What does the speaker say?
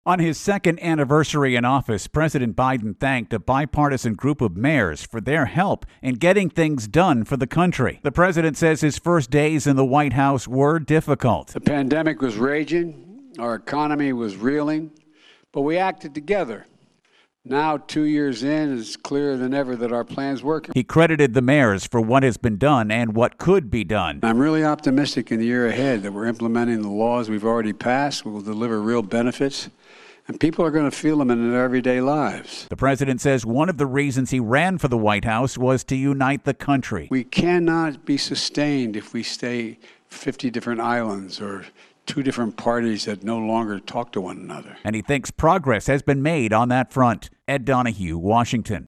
On his second anniversary in office, President Biden thanked a bipartisan group of mayors for their help in getting things done for the country. The president says his first days in the White House were difficult. The pandemic was raging, our economy was reeling, but we acted together. Now, 2 years in, it's clearer than ever that our plan's working. He credited the mayors for what has been done and what could be done. I'm really optimistic in the year ahead that we're implementing the laws we've already passed. We will deliver real benefits, and people are going to feel them in their everyday lives. The president says one of the reasons he ran for the White House was to unite the country. We cannot be sustained if we stay 50 different islands or two different parties that no longer talk to one another. And he thinks progress has been made on that front. Ed Donahue, Washington.